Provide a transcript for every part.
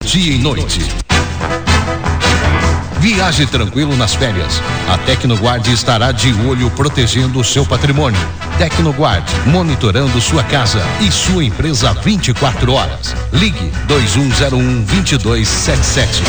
dia e noite. Viaje tranquilo nas férias. A Tecnoguard estará de olho protegendo o seu patrimônio. Tecnoguard, monitorando sua casa e sua empresa 24 horas. Ligue 2101-2277.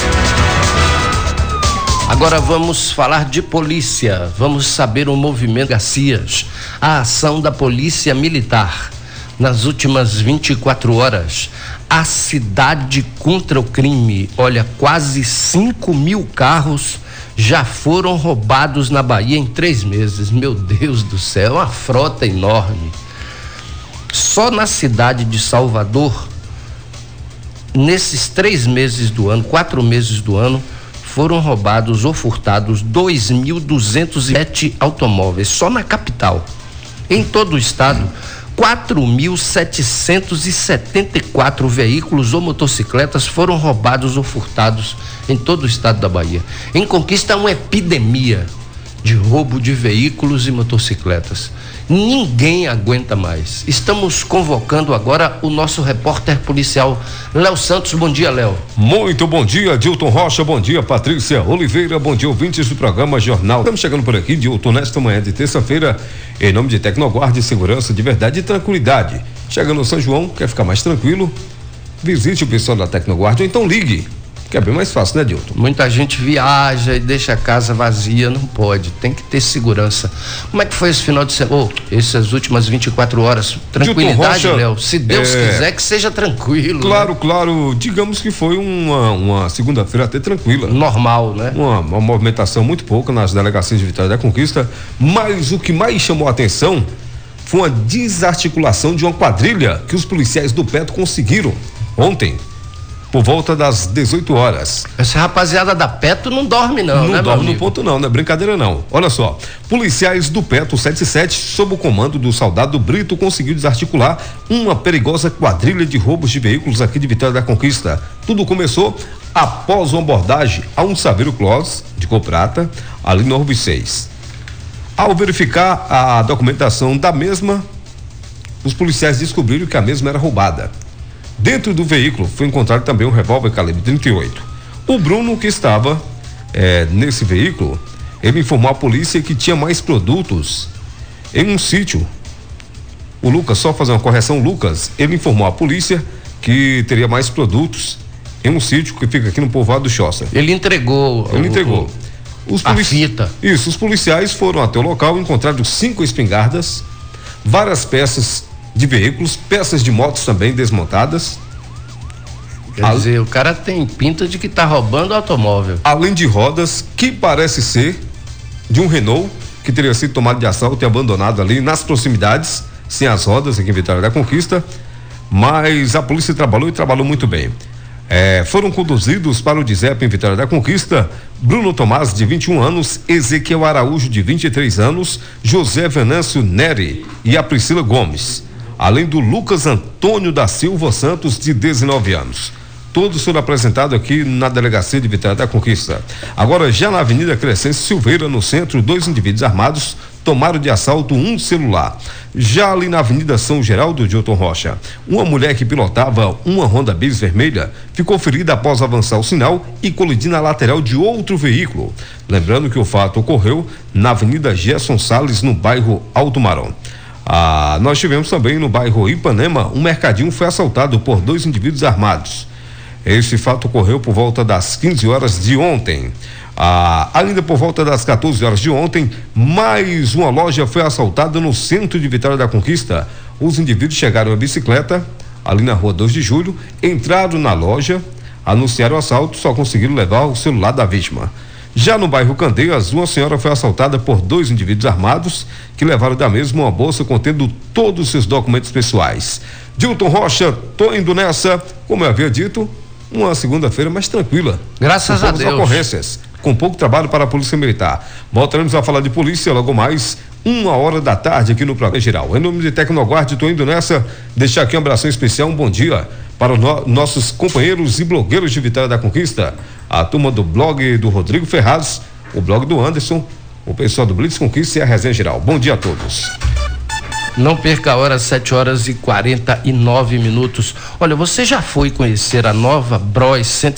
Agora vamos falar de polícia. Vamos saber o movimento Garcias. A ação da Polícia Militar. Nas últimas 24 horas, a cidade contra o crime. Olha, quase 5.000 carros já foram roubados na Bahia em 3 meses. Meu Deus do céu, uma frota enorme. Só na cidade de Salvador, nesses 3 meses do ano, 4 meses do ano, foram roubados ou furtados 2.207 automóveis, só na capital. Em todo o estado, 4.774 veículos ou motocicletas foram roubados ou furtados em todo o estado da Bahia. Em Conquista, é uma epidemia de roubo de veículos e motocicletas. Ninguém aguenta mais. Estamos convocando agora o nosso repórter policial, Léo Santos. Bom dia, Léo. Muito bom dia, Dilton Rocha. Bom dia, Patrícia Oliveira. Bom dia, ouvintes do programa Jornal. Estamos chegando por aqui, Dilton, nesta manhã de terça-feira, em nome de Tecnoguard, segurança de verdade e tranquilidade. Chega no São João, quer ficar mais tranquilo? Visite o pessoal da Tecnoguard ou então ligue, que é bem mais fácil, né, Dilton? Muita gente viaja e deixa a casa vazia, não pode, tem que ter segurança. Como é que foi esse final de semana? Essas últimas 24 horas? Tranquilidade, Léo? Se Deus quiser que seja tranquilo. Claro, né? Claro, digamos que foi uma segunda-feira até tranquila. Normal, né? Uma movimentação muito pouca nas delegacias de Vitória da Conquista, mas o que mais chamou a atenção foi uma desarticulação de uma quadrilha que os policiais do PET conseguiram ontem, por volta das 18 horas. Essa rapaziada da Petro não dorme não, né, dorme no ponto não é brincadeira não. Olha só, policiais do Petro 77, sob o comando do soldado Brito, conseguiu desarticular uma perigosa quadrilha de roubos de veículos aqui de Vitória da Conquista. Tudo começou após uma abordagem a um Saveiro Clós, de cor prata, ali no Orbe 6. Ao verificar a documentação da mesma, os policiais descobriram que a mesma era roubada. Dentro do veículo foi encontrado também um revólver calibre 38. O Bruno, que estava nesse veículo, ele informou à polícia que tinha mais produtos em um sítio. O Lucas, só fazer uma correção, Lucas, ele informou à polícia que teria mais produtos em um sítio que fica aqui no povoado do Choça. Ele entregou. A fita. Isso, os policiais foram até o local, encontraram 5 espingardas, várias peças de veículos, peças de motos também desmontadas. Quer dizer, o cara tem pinta de que tá roubando automóvel. Além de rodas, que parece ser de um Renault, que teria sido tomado de assalto e abandonado ali nas proximidades, sem as rodas, aqui em Vitória da Conquista, mas a polícia trabalhou muito bem. Foram conduzidos para o DISEP em Vitória da Conquista Bruno Tomás, de 21 anos, Ezequiel Araújo, de 23 anos, José Venâncio Neri e a Priscila Gomes, além do Lucas Antônio da Silva Santos, de 19 anos. Todos foram apresentados aqui na delegacia de Vitória da Conquista. Agora, já na Avenida Crescêncio Silveira, no centro, 2 indivíduos armados tomaram de assalto um celular. Já ali na Avenida São Geraldo, Dilton Rocha, uma mulher que pilotava uma Honda Bis vermelha ficou ferida após avançar o sinal e colidir na lateral de outro veículo. Lembrando que o fato ocorreu na Avenida Gerson Salles, no bairro Alto Marão. Nós tivemos também no bairro Ipanema, um mercadinho foi assaltado por 2 indivíduos armados. Esse fato ocorreu por volta das 15 horas de ontem. Ainda por volta das 14 horas de ontem, mais uma loja foi assaltada no centro de Vitória da Conquista. Os indivíduos chegaram à bicicleta, ali na rua 2 de julho, entraram na loja, anunciaram o assalto, só conseguiram levar o celular da vítima. Já no bairro Candeias, uma senhora foi assaltada por 2 indivíduos armados que levaram da mesma uma bolsa contendo todos os seus documentos pessoais. Dilton Rocha, tô indo nessa, como eu havia dito, uma segunda-feira mais tranquila. Graças a Deus. Ocorrências, com pouco trabalho para a Polícia Militar. Voltaremos a falar de polícia logo mais 13h aqui no Programa Geral. Em nome de Tecnoguard, tô indo nessa, deixar aqui um abração especial, um bom dia para nossos companheiros e blogueiros de Vitória da Conquista, a turma do blog do Rodrigo Ferraz, o blog do Anderson, o pessoal do Blitz Conquista e a Resenha Geral. Bom dia a todos. Não perca a hora, 7h49. Olha, você já foi conhecer a nova Bros